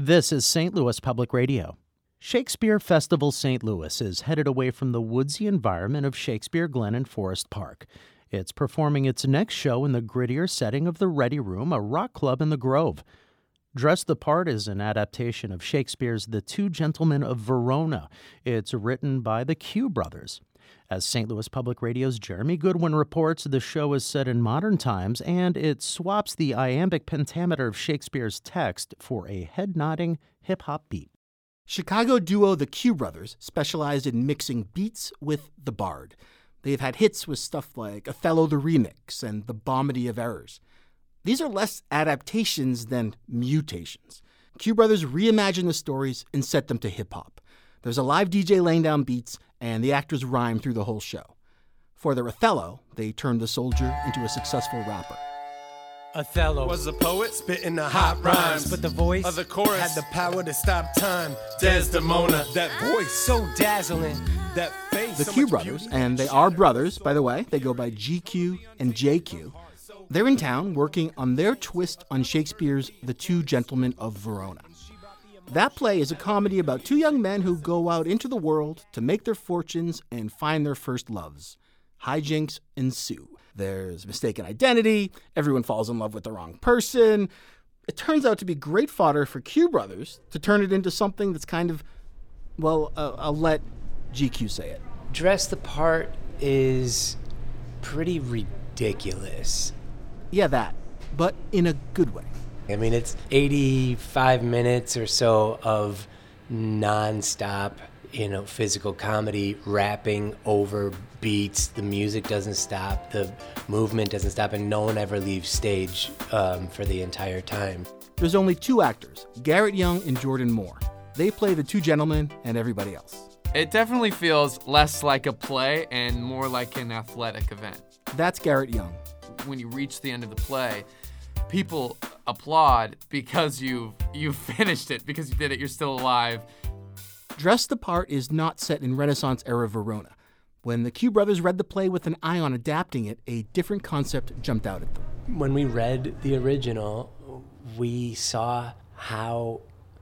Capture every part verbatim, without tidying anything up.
This is Saint Louis Public Radio. Shakespeare Festival Saint Louis is headed away from the woodsy environment of Shakespeare Glen and Forest Park. It's performing its next show in the grittier setting of the Ready Room, a rock club in the Grove. Dress the Part is an adaptation of Shakespeare's The Two Gentlemen of Verona. It's written by the Q brothers. As Saint Louis Public Radio's Jeremy Goodwin reports, the show is set in modern times, and it swaps the iambic pentameter of Shakespeare's text for a head-nodding hip-hop beat. Chicago duo the Q brothers specialized in mixing beats with the bard. They've had hits with stuff like Othello the Remix and The Bomedy of Errors. These are less adaptations than mutations. Q brothers reimagined the stories and set them to hip-hop. There's a live D J laying down beats, and the actors rhyme through the whole show. For their Othello, they turned the soldier into a successful rapper. Othello was a poet spitting the hot rhymes, but the voice of the chorus had the power to stop time. Desdemona, that voice so dazzling, that face. The Q brothers, and they are brothers, by the way, they go by G Q and J Q. They're in town working on their twist on Shakespeare's The Two Gentlemen of Verona. That play is a comedy about two young men who go out into the world to make their fortunes and find their first loves. Hijinks ensue. There's mistaken identity, everyone falls in love with the wrong person. It turns out to be great fodder for Q brothers to turn it into something that's kind of, well, uh, I'll let G Q say it. Dress the Part is pretty ridiculous. Yeah, that, but in a good way. I mean, it's eighty-five minutes or so of nonstop, you know, physical comedy, rapping over beats. The music doesn't stop, the movement doesn't stop, and no one ever leaves stage um, for the entire time. There's only two actors, Garrett Young and Jordan Moore. They play the two gentlemen and everybody else. It definitely feels less like a play and more like an athletic event. That's Garrett Young. When you reach the end of the play, people applaud because you've, you've finished it, because you did it, you're still alive. Dress the Part is not set in Renaissance-era Verona. When the Q brothers read the play with an eye on adapting it, a different concept jumped out at them. When we read the original, we saw how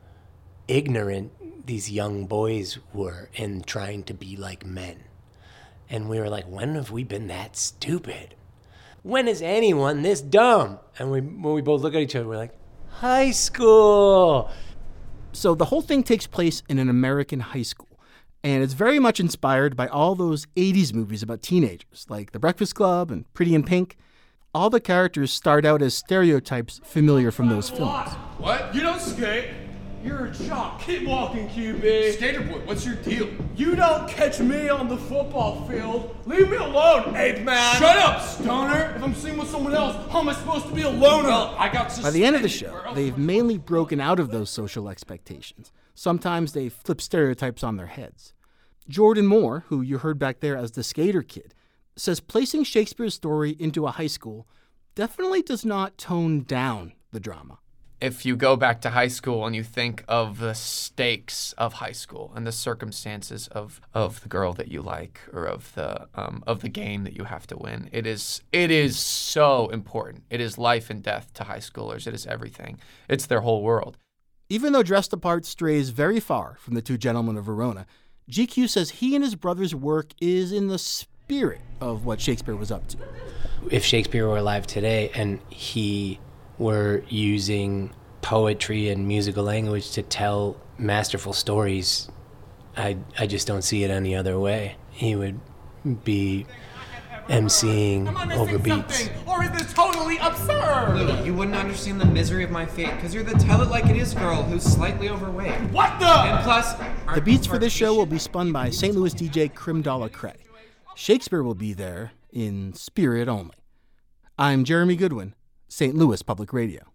ignorant these young boys were in trying to be like men. And we were like, when have we been that stupid? When is anyone this dumb? And we, when we both look at each other, we're like, high school. So the whole thing takes place in an American high school, and it's very much inspired by all those eighties movies about teenagers, like The Breakfast Club and Pretty in Pink. All the characters start out as stereotypes familiar from those films. What? You don't skate. You're a jock. Keep walking, Q B. Skater boy, what's your deal? You don't catch me on the football field. Leave me alone, ape man. Shut up, stoner. If I'm seen with someone else, how am I supposed to be a loner? Well, I got By the end of the show, they've mainly broken out of those social expectations. Sometimes they flip stereotypes on their heads. Jordan Moore, who you heard back there as the skater kid, says placing Shakespeare's story into a high school definitely does not tone down the drama. If you go back to high school and you think of the stakes of high school and the circumstances of, of the girl that you like or of the um, of the game that you have to win, it is it is so important. It is life and death to high schoolers. It is everything. It's their whole world. Even though Dress the Part strays very far from The Two Gentlemen of Verona, G Q says he and his brother's work is in the spirit of what Shakespeare was up to. If Shakespeare were alive today and he were using poetry and musical language to tell masterful stories, I I just don't see it any other way. He would be emceeing over beats. Or is this totally absurd? Lily, you wouldn't understand the misery of my fate because you're the tell-it-like-it-is girl who's slightly overweight. What the? And plus, The beats for this show will be spun by Saint Louis D J Crimdala Cray. Shakespeare will be there in spirit only. I'm Jeremy Goodwin, Saint Louis Public Radio.